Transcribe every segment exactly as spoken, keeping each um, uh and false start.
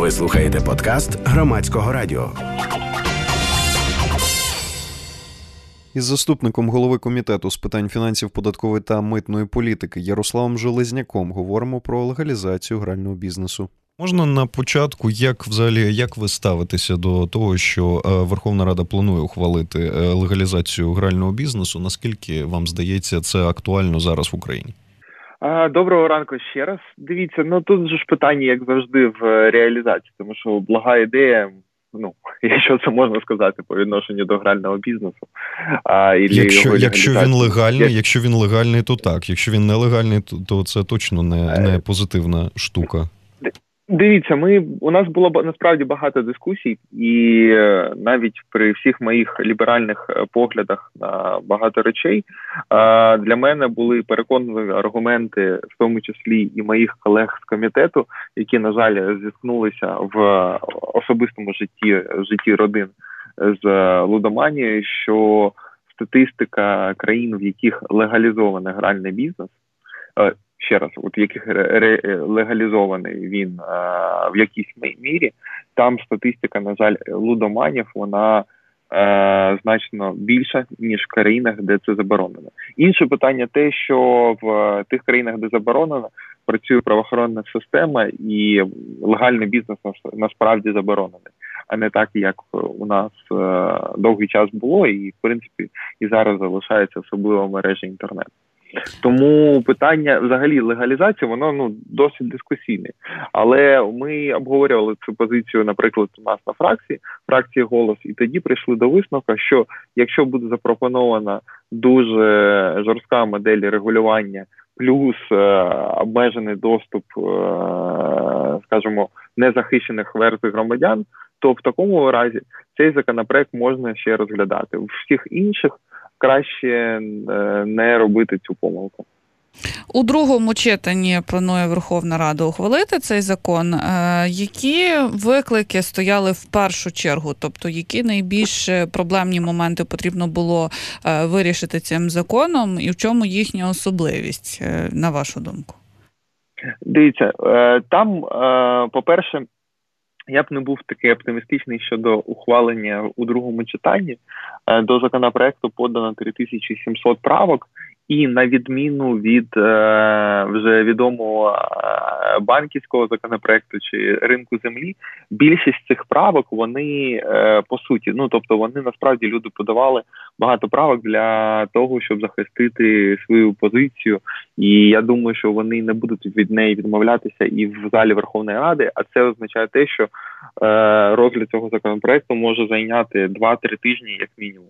Ви слухаєте подкаст Громадського радіо. Із заступником голови комітету з питань фінансів, податкової та митної політики Ярославом Железняком говоримо про легалізацію грального бізнесу. Можна на початку, як взагалі, як ви ставитеся до того, що Верховна Рада планує ухвалити легалізацію грального бізнесу? Наскільки вам здається це актуально зараз в Україні? Доброго ранку ще раз. Дивіться, ну тут же ж питання, як завжди, в реалізації, тому що блага ідея, ну, якщо це можна сказати по відношенню до грального бізнесу. А, і якщо, якщо він легальний, як... якщо він легальний, то так. Якщо він нелегальний, то, то це точно не, не позитивна штука. Дивіться, ми, у нас було насправді багато дискусій, і навіть при всіх моїх ліберальних поглядах на багато речей, для мене були переконливі аргументи, в тому числі і моїх колег з комітету, які, на жаль, зіткнулися в особистому житті, житті родин з лудоманією, що статистика країн, в яких легалізований гральний бізнес, ще раз, от в яких легалізований він а, в якійсь мірі, там статистика, на жаль, лудоманів, вона а, значно більша, ніж в країнах, де це заборонено. Інше питання те, що в тих країнах, де заборонено, працює правоохоронна система і легальний бізнес насправді заборонений, а не так, як у нас а, довгий час було і, в принципі, і зараз залишається, особливо в мережі інтернет. Тому питання взагалі легалізації, воно ну досить дискусійне. Але ми обговорювали цю позицію, наприклад, у нас на фракції, фракції «Голос», і тоді прийшли до висновку, що якщо буде запропонована дуже жорстка модель регулювання, плюс е, обмежений доступ, е, скажімо, незахищених верств громадян, то в такому разі цей законопроект можна ще розглядати. В всіх інших краще не робити цю помилку. У другому читанні планує Верховна Рада ухвалити цей закон. Які виклики стояли в першу чергу? Тобто, які найбільш проблемні моменти потрібно було вирішити цим законом і в чому їхня особливість, на вашу думку? Дивіться, там, по-перше, я б не був такий оптимістичний щодо ухвалення у другому читанні. До законопроекту подано три тисячі сімсот правок, і на відміну від е, вже відомого е, банківського законопроекту чи ринку землі, більшість цих правок, вони е, по суті, ну тобто вони насправді люди подавали багато правок для того, щоб захистити свою позицію, і я думаю, що вони не будуть від неї відмовлятися і в залі Верховної Ради, а це означає те, що е, розгляд цього законопроекту може зайняти два-три тижні як мінімум.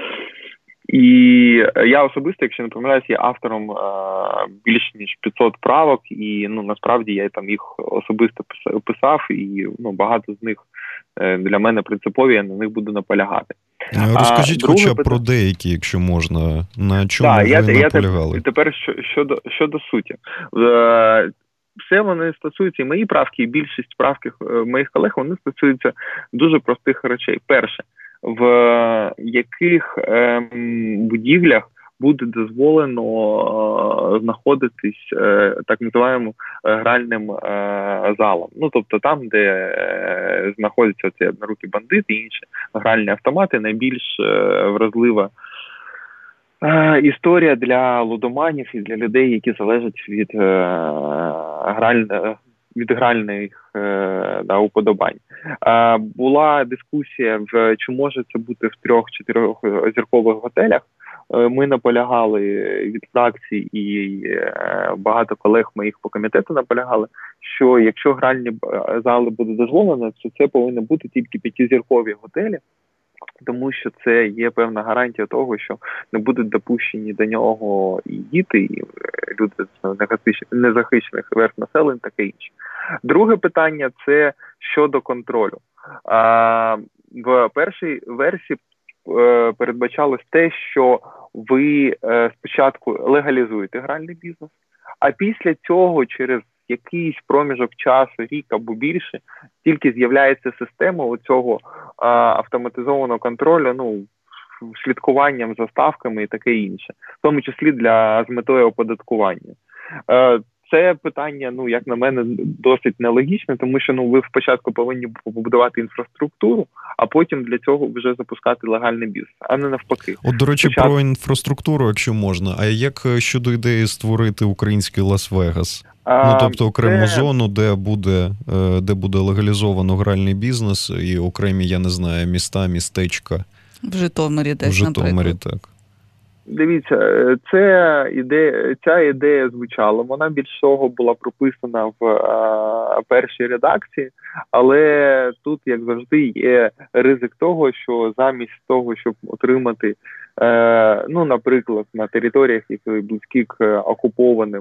І я особисто, якщо не помиляюсь, є автором е, більш ніж п'ятсот правок, і ну насправді я там їх особисто писав, і ну багато з них е, для мене принципові, я на них буду наполягати. Розкажіть а, хоча б про деякі, якщо можна, на чому да, ви я, наполягали? Я тепер щодо, щодо суті. Е, все вони стосуються, і мої правки, і більшість правки моїх колег, вони стосуються дуже простих речей. Перше, в яких ем, будівлях буде дозволено е, знаходитись е, так називаємо гральним е, залом. Ну, тобто там, де е, знаходяться ці однорукі бандити і інші гральні автомати, найбільш е, вразлива е, історія для лудоманів і для людей, які залежать від е, гральних від гральних е, да, уподобань. Е, була дискусія, в чи може це бути в трьох-чотирьох зіркових готелях. Е, ми наполягали від фракції і е, багато колег моїх по комітету наполягали, що якщо гральні зали будуть дозволені, то це повинні бути тільки п'ятизіркові готелі, тому що це є певна гарантія того, що не будуть допущені до нього і діти, і люди з незахищених верств населення, таке інше. Друге питання – це щодо контролю. А, в першій версії е, передбачалось те, що ви е, спочатку легалізуєте гральний бізнес, а після цього через якийсь проміжок часу, рік або більше, тільки з'являється система оцього а, автоматизованого контролю, ну, слідкуванням за ставками і таке інше, в тому числі для з метою оподаткування. Е, це питання, ну, як на мене, досить нелогічне, тому що, ну, ви спочатку повинні побудувати інфраструктуру, а потім для цього вже запускати легальний бізнес, а не навпаки. От, до речі, спочатку... про інфраструктуру, якщо можна, а як щодо ідеї створити український Лас-Вегас? А, ну, тобто окрему це... зону, де буде, де буде легалізовано гральний бізнес і окремі, я не знаю, міста, містечка. В Житомирі десь, В Житомирі, наприклад. так. Дивіться, це ідея, ця ідея звучала, вона більш того була прописана в а, першій редакції, але тут, як завжди, є ризик того, що замість того, щоб отримати, е, ну, наприклад, на територіях, які близькі к окупованим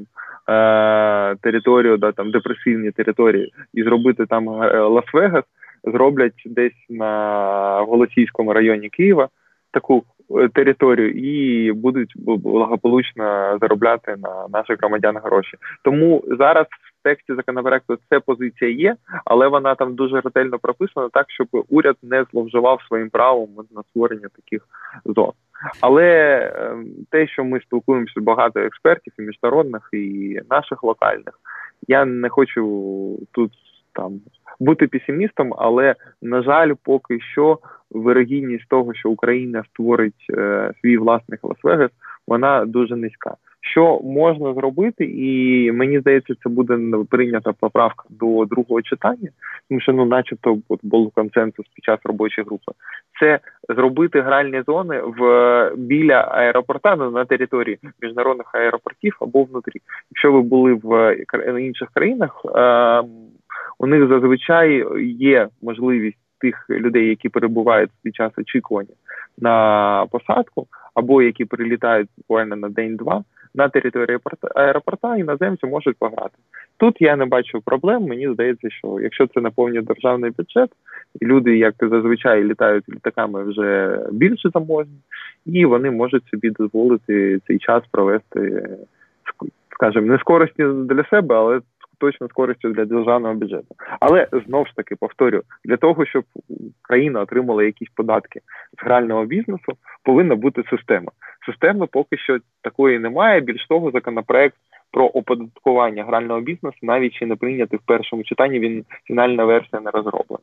е, територію, да, там депресивні території, і зробити там Лас-Вегас, зроблять десь на Голосіївському районі Києва таку територію і будуть благополучно заробляти на наших громадян гроші. Тому зараз в тексті законопроекту ця позиція є, але вона там дуже ретельно прописана так, щоб уряд не зловживав своїм правом на створення таких зон. Але те, що ми спілкуємося багато експертів і міжнародних, і наших локальних, я не хочу тут там бути песимістом, але, на жаль, поки що вирогідність того, що Україна створить е, свій власний Лас-Вегас, вона дуже низька. Що можна зробити, і мені здається, це буде прийнята поправка до другого читання, тому що, ну, начебто, от, був консенсус під час робочої групи, це зробити гральні зони в, біля аеропорта, ну, на території міжнародних аеропортів або внутрі. Якщо ви були в інших країнах, е, у них зазвичай є можливість тих людей, які перебувають під час очікування на посадку, або які прилітають буквально на день-два, на території аеропорта, іноземці можуть пограти. Тут я не бачу проблем. Мені здається, що якщо це наповнює державний бюджет, і люди, як зазвичай, літають літаками вже більше заможні, і вони можуть собі дозволити цей час провести, скажімо, не з користю для себе, але точно з користю для державного бюджету. Але, знову ж таки, повторю, для того, щоб країна отримала якісь податки з грального бізнесу, повинна бути система. Системи поки що такої немає. Більш того, законопроект про оподаткування грального бізнесу навіть ще не прийнятий в першому читанні, він фінальна версія не розроблена.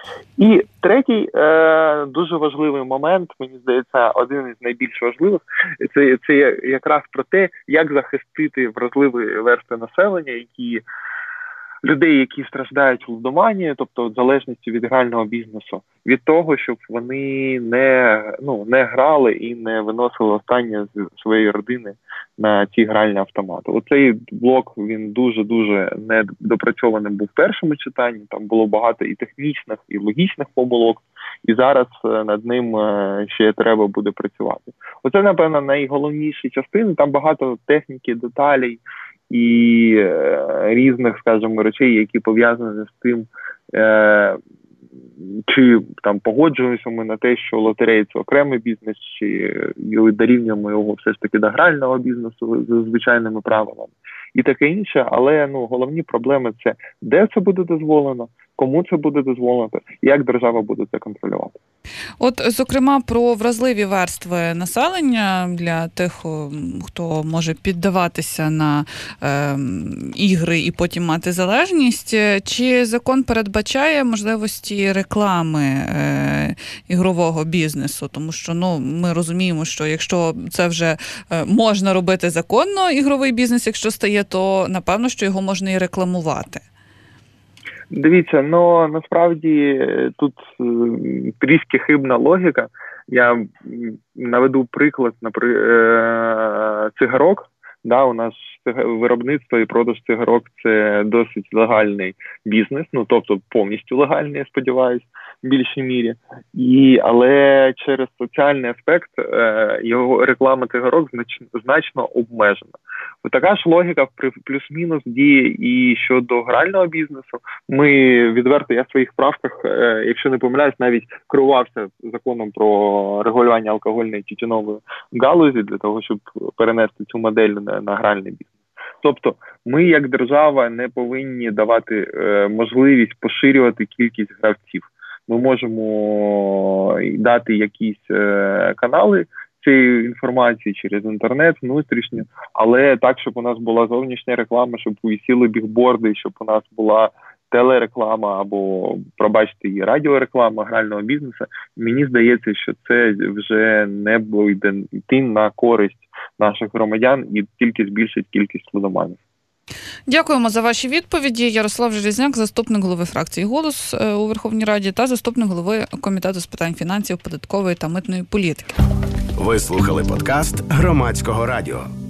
І третій е, дуже важливий момент, мені здається, один із найбільш важливих, це, це якраз про те, як захистити вразливі верстви населення, які людей, які страждають лудоманією, тобто в залежності від грального бізнесу, від того, щоб вони не, ну, не грали і не виносили останнє з своєї родини на ті гральні автомати. Оцей блок, він дуже-дуже недопрацьований був в першому читанні, там було багато і технічних, і логічних помилок, і зараз над ним ще треба буде працювати. Оце, напевно, найголовніші частини, там багато техніки, деталей, і е, різних, скажімо, речей, які пов'язані з тим, е, чи там погоджуємося ми на те, що лотерея – це окремий бізнес, чи дорівнюємо його все ж таки до грального бізнесу за звичайними правилами і таке інше. Але, ну, головні проблеми – це де це буде дозволено, кому це буде дозволено, як держава буде це контролювати. От, зокрема, про вразливі верстви населення для тих, хто може піддаватися на е, ігри і потім мати залежність. Чи закон передбачає можливості реклами е, ігрового бізнесу? Тому що, ну, ми розуміємо, що якщо це вже е, можна робити законно, ігровий бізнес, якщо стає, то, напевно, що його можна і рекламувати. Дивіться, ну, насправді тут трішки хибна логіка. Я наведу приклад, наприклад, цигарок. Да, у нас виробництво і продаж цигарок – це досить легальний бізнес, ну, тобто повністю легальний, я сподіваюся, в більшій мірі. І, але через соціальний аспект е, його реклама цигарок значно, значно обмежена. Така ж логіка плюс-мінус діє і щодо грального бізнесу. Ми відверто, я в своїх правках, е, якщо не помиляюсь, навіть керувався законом про регулювання алкогольної і тютюнової галузі для того, щоб перенести цю модель на, на гральний бізнес. Тобто ми, як держава, не повинні давати е, можливість поширювати кількість гравців. Ми можемо дати якісь е, канали цією інформацією через інтернет, внутрішньо, але так, щоб у нас була зовнішня реклама, щоб висіли бігборди, щоб у нас була телереклама або, пробачте, і радіореклама грального бізнесу, мені здається, що це вже не буде йти на користь наших громадян і тільки збільшить кількість лудоманів. Дякуємо за ваші відповіді. Ярослав Железняк, заступник голови фракції «Голос» у Верховній Раді та заступник голови Комітету з питань фінансів, податкової та митної політики. Ви слухали подкаст Громадського радіо.